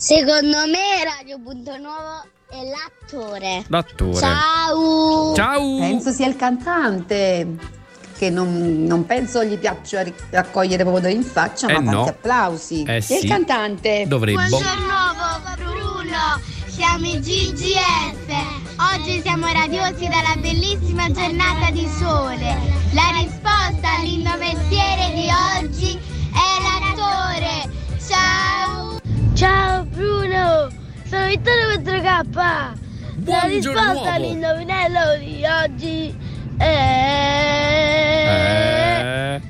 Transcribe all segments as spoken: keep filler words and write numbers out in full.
Secondo me Radio Punto Nuovo è l'attore. L'attore. Ciao. Ciao. Penso sia il cantante, che non, non penso gli piaccia raccogliere proprio in faccia, Eh ma tanti no. applausi. Eh È sì. il cantante. Dovrebbe. Buongiorno Bruno, siamo i G G F. Oggi siamo radiosi dalla bellissima giornata di sole. La risposta all'indomestiere di oggi è l'attore. Ciao. Ciao Bruno, sono Vittorio quattro K. La Buongiorno risposta uomo. all'indovinello di oggi è Eh.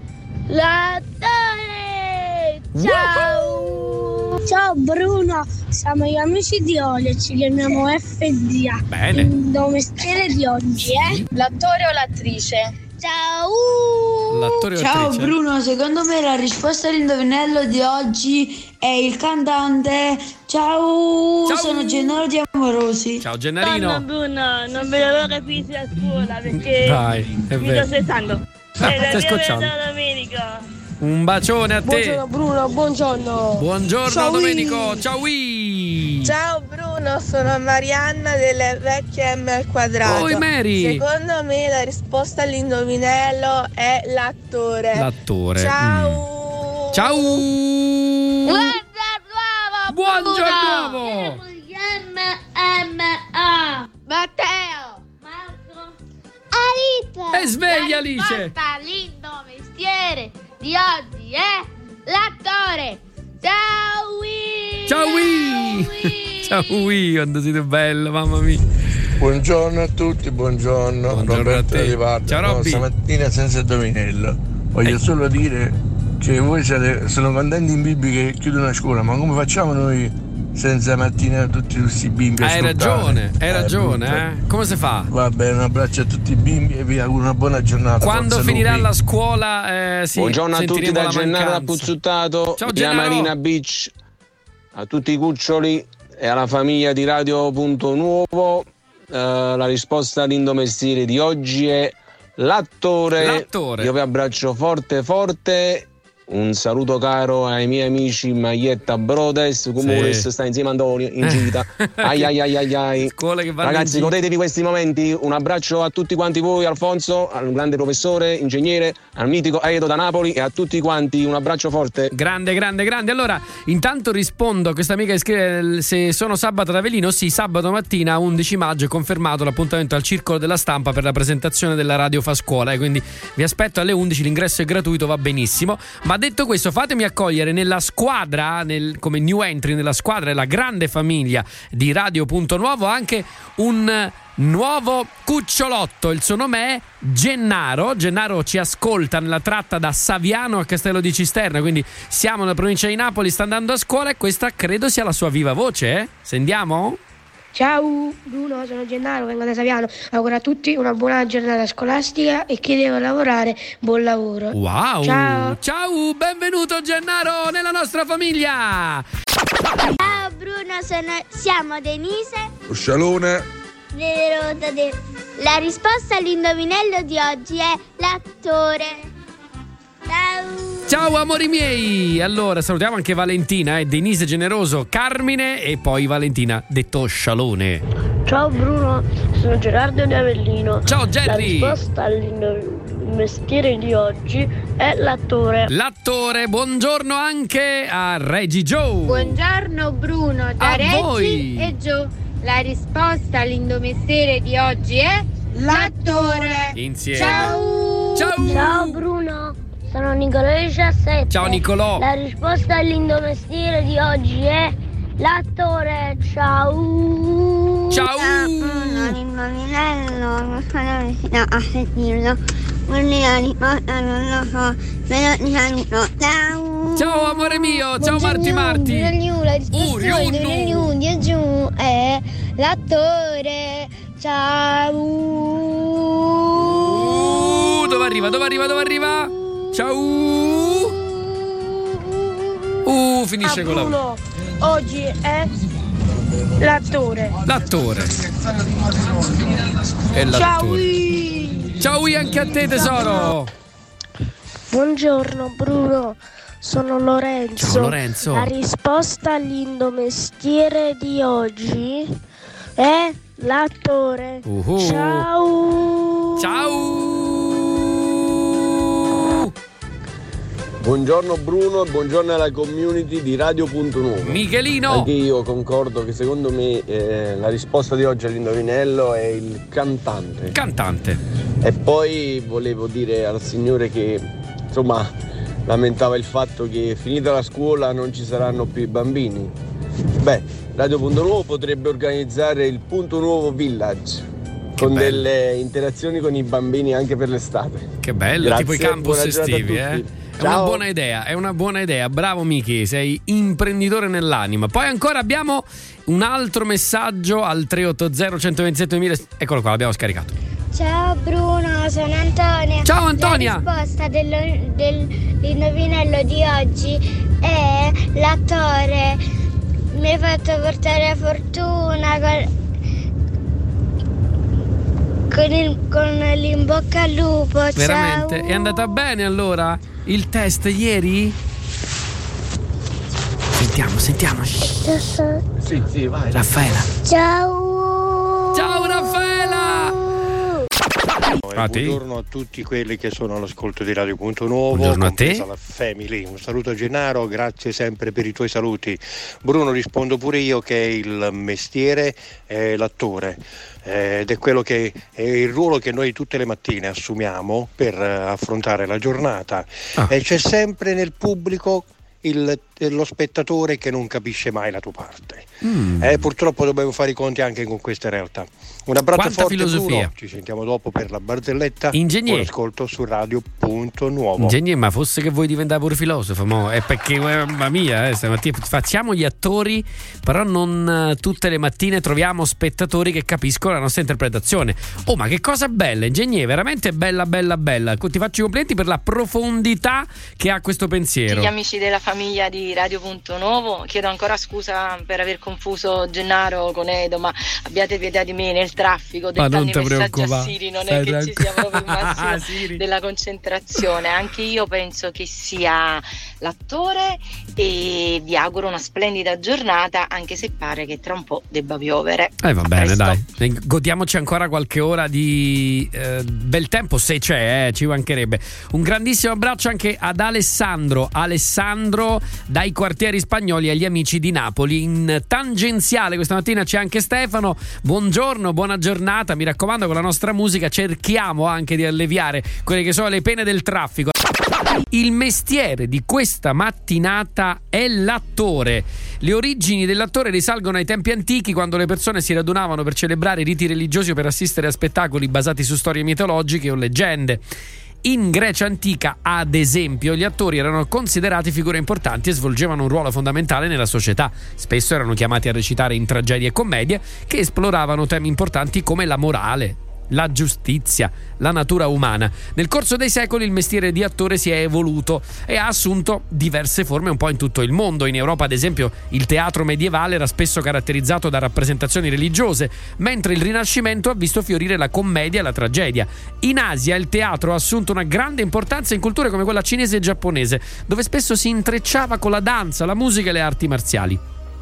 l'attore. Ciao. Ciao Bruno, siamo gli amici di Olio, ci chiamiamo F D A. Bene. Il mestiere di oggi è l'attore o l'attrice? Ciao. L'attore o Ciao l'attrice? Bruno, secondo me la risposta all'indovinello di oggi è il cantante. Ciao, Ciao. sono Gennaro di Amorosi. Ciao Ciao Gennarino. Bruno, non vedo l'ora che finisci a scuola perché Dai, è mi vero. sto stressando. Ah, E la stai mia scocciando. bella domenica. Un bacione a te. Buongiorno Bruno, buongiorno. Buongiorno Ciao, Domenico. Ciao Wii. Ciao Bruno, sono Marianna delle vecchie M al quadrato. Oi Mary. Secondo me la risposta all'indovinello è l'attore. L'attore. Ciao. Mm. Ciao. Buongiorno Buongiorno. M M A. Matteo. Marco. Alice. E sveglia, La Alice. risposta all'indomestiere di oggi è l'attore. Ciao Wii. Ciao Wii. Ciao Wii, quando siete bello, mamma mia. Buongiorno a tutti, buongiorno, Buongiorno Roberto a te. Di Parma. Ciao, No, Robby. stamattina senza indovinello. Voglio Eh. solo dire che voi siete, sono contenti in Bibbia che chiudono la scuola, ma come facciamo noi senza mattina tutti questi bimbi a Hai sfruttare? ragione, hai Eh, ragione, brutto. eh? Come si fa? Va bene, un abbraccio a tutti i bimbi e vi auguro una buona giornata. Quando Forza finirà Lupi. la scuola, eh, sì, Buongiorno a tutti sentiremo da la Gennaro da mancanza. Puzzuttato, Ciao, via Gennaro. Marina Beach, a tutti i cuccioli e alla famiglia di Radio Punto Nuovo. Eh, la risposta all'indomestiere di oggi è l'attore. L'attore. Io vi abbraccio forte forte. Un saluto caro ai miei amici Maglietta Brothers, Comunes, Sì. sta insieme a Antonio in gita. Ai ai ai ai ai. Scuole che vanno Ragazzi, in giro. godetevi questi momenti. Un abbraccio a tutti quanti voi, Alfonso, al grande professore, ingegnere, al mitico Edo da Napoli e a tutti quanti. Un abbraccio forte. Grande, grande, grande. Allora, intanto rispondo a questa amica che scrive se sono sabato ad Avellino. Sì, sabato mattina undici maggio è confermato l'appuntamento al Circolo della Stampa per la presentazione della Radio Fa Scuola, e quindi vi aspetto alle undici, l'ingresso è gratuito, va benissimo. Ma detto questo, fatemi accogliere nella squadra, nel, come new entry nella squadra della grande famiglia di Radio Punto Nuovo, anche un nuovo cucciolotto. Il suo nome è Gennaro. Gennaro ci ascolta nella tratta da Saviano a Castello di Cisterna, quindi siamo nella provincia di Napoli, sta andando a scuola e questa credo sia la sua viva voce, eh? Sentiamo? Ciao Bruno, sono Gennaro, vengo da Saviano. Auguro a tutti una buona giornata scolastica e chi deve lavorare, buon lavoro. Wow! Ciao. Ciao, benvenuto Gennaro nella nostra famiglia! Ciao Bruno, sono, siamo Denise. Scialone. La risposta all'indovinello di oggi è l'attore. Ciao. Ciao amori miei! Allora salutiamo anche Valentina, eh, Denise Generoso, Carmine e poi Valentina detto Scialone. Ciao Bruno, sono Gerardo di Avellino. Ciao Jerry! La risposta all'indomestiere di oggi è l'attore. L'attore, buongiorno anche a Reggie Joe. Buongiorno Bruno, da A Reggi voi. e Gio. La risposta all'indomestiere di oggi è l'attore. Insieme. Ciao. Ciao! Ciao Bruno, sono Nicolò diciassette. Ciao Nicolò! La risposta all'indomestiere di oggi è l'attore. Ciao. Ciao! L'indovinello, non so a sentirlo. La risposta non lo so, però diciamo ciao. Ciao amore mio, ciao Marti Marti! La risposta all'indovinello di oggi è l'attore. Ciao. Uh, dove arriva, dove arriva, dove arriva? Ciao! Uh, finisce con la... Bruno, oggi è l'attore. L'attore. È l'attore. Ciao Wii. Ciao Wii anche a te tesoro. Buongiorno Bruno, sono Lorenzo. Ciao Lorenzo. La risposta all'indomestiere di oggi è l'attore. Uh-huh. Ciao. Ciao. Buongiorno Bruno e buongiorno alla community di Radio Punto Nuovo. Michelino. Anche io concordo che secondo me eh, la risposta di oggi all'indovinello è il cantante. Cantante. E poi volevo dire al signore che insomma lamentava il fatto che finita la scuola non ci saranno più i bambini. Beh, Radio Punto Nuovo potrebbe organizzare il Punto Nuovo Village con bello. Delle interazioni con i bambini anche per l'estate. Che bello, grazie, tipo i campus estivi, eh? È Ciao. una buona idea, è una buona idea. Bravo Miki, sei imprenditore nell'anima. Poi ancora abbiamo un altro messaggio al tre otto zero uno due sette mille. Eccolo qua, l'abbiamo scaricato. Ciao Bruno, sono Antonia. Ciao Antonia. La risposta dello, dell'indovinello di oggi è l'attore. Mi hai fatto portare fortuna con, con, il, con l'in bocca al lupo. Veramente? Ciao. È andata bene allora il test ieri? Sentiamo, sentiamo. Sì, sì, vai. Raffaela. Ciao. Ciao Raffaela. E buongiorno a tutti quelli che sono all'ascolto di Radio Punto Nuovo. Buongiorno a te. La family. Un saluto a Gennaro, grazie sempre per i tuoi saluti. Bruno, rispondo pure io che il mestiere è l'attore. Ed è quello che è il ruolo che noi tutte le mattine assumiamo per affrontare la giornata. Ah. E c'è sempre nel pubblico il, lo spettatore che non capisce mai la tua parte. Mm. Eh, purtroppo dobbiamo fare i conti anche con queste realtà. Un abbraccio Quanta forte filosofia. Bruno. Ci sentiamo dopo per la barzelletta. Ingegner. Buon ascolto su Radio Punto Nuovo. Ingegner, ma fosse che vuoi diventare pure filosofo, mo? È perché mamma mia, eh, stamattina facciamo gli attori, però non uh, tutte le mattine troviamo spettatori che capiscono la nostra interpretazione. Oh, ma che cosa bella, Ingegner, veramente bella bella bella. Ti faccio i complimenti per la profondità che ha questo pensiero. Gli amici della famiglia di Radio Punto Nuovo, chiedo ancora scusa per aver confuso Gennaro con Edo, ma abbiate pietà di me nel traffico, dettando i messaggi a Siri, non è che tranqu- ci sia proprio il massimo della concentrazione. Anche io penso che sia l'attore e vi auguro una splendida giornata, anche se pare che tra un po' debba piovere. Eh va bene, dai, godiamoci ancora qualche ora di eh, bel tempo, se c'è, eh, ci mancherebbe. Un grandissimo abbraccio anche ad Alessandro Alessandro dai quartieri spagnoli agli amici di Napoli. In tangenziale questa mattina c'è anche Stefano. Buongiorno, buona giornata, mi raccomando, con la nostra musica cerchiamo anche di alleviare quelle che sono le pene del traffico. Il mestiere di questa mattinata è l'attore. Le origini dell'attore risalgono ai tempi antichi, quando le persone si radunavano per celebrare riti religiosi o per assistere a spettacoli basati su storie mitologiche o leggende. In Grecia antica, ad esempio, gli attori erano considerati figure importanti e svolgevano un ruolo fondamentale nella società. Spesso erano chiamati a recitare in tragedie e commedie che esploravano temi importanti come la morale, la giustizia, la natura umana. Nel corso dei secoli il mestiere di attore si è evoluto e ha assunto diverse forme un po' in tutto il mondo. In Europa, ad esempio, il teatro medievale era spesso caratterizzato da rappresentazioni religiose, mentre il Rinascimento ha visto fiorire la commedia e la tragedia. In Asia il teatro ha assunto una grande importanza in culture come quella cinese e giapponese, dove spesso si intrecciava con la danza, la musica e le arti marziali.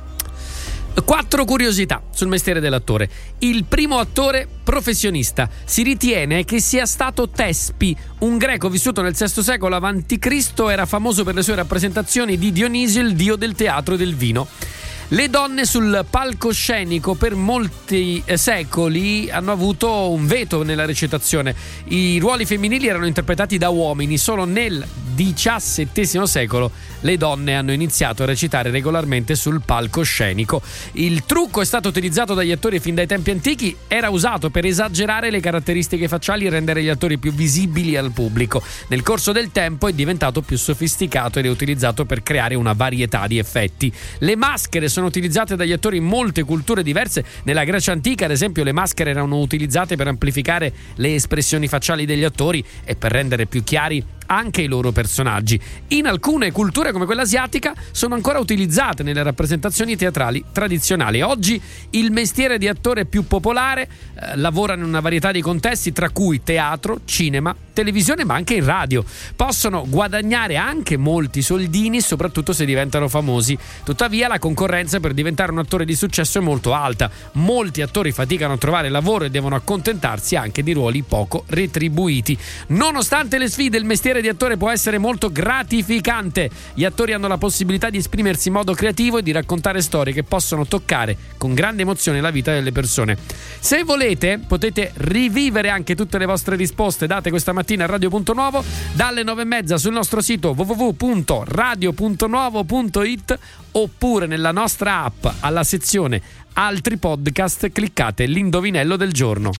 Quattro curiosità sul mestiere dell'attore. Il primo attore professionista si ritiene che sia stato Tespi, un greco vissuto nel sesto secolo avanti Cristo. Era famoso per le sue rappresentazioni di Dionisio, il dio del teatro e del vino. Le donne sul palcoscenico per molti secoli hanno avuto un veto nella recitazione. I ruoli femminili erano interpretati da uomini. Solo nel diciassettesimo secolo le donne hanno iniziato a recitare regolarmente sul palcoscenico. Il trucco è stato utilizzato dagli attori fin dai tempi antichi. Era usato per esagerare le caratteristiche facciali e rendere gli attori più visibili al pubblico. Nel corso del tempo è diventato più sofisticato ed è utilizzato per creare una varietà di effetti. Le maschere sono utilizzate dagli attori in molte culture diverse. Nella Grecia antica, ad esempio, le maschere erano utilizzate per amplificare le espressioni facciali degli attori e per rendere più chiari anche ai loro personaggi. In alcune culture come quella asiatica sono ancora utilizzate nelle rappresentazioni teatrali tradizionali. Oggi il mestiere di attore più popolare eh, lavora in una varietà di contesti, tra cui teatro, cinema, televisione, ma anche in radio. Possono guadagnare anche molti soldini, soprattutto se diventano famosi. Tuttavia la concorrenza per diventare un attore di successo è molto alta. Molti attori faticano a trovare lavoro e devono accontentarsi anche di ruoli poco retribuiti. Nonostante le sfide, il mestiere di attore può essere molto gratificante. Gli attori hanno la possibilità di esprimersi in modo creativo e di raccontare storie che possono toccare con grande emozione la vita delle persone. Se volete, potete rivivere anche tutte le vostre risposte date questa mattina a Radio Punto Nuovo dalle nove e mezza sul nostro sito w w w punto radio punto nuovo punto i t oppure nella nostra app alla sezione altri podcast cliccate l'indovinello del giorno.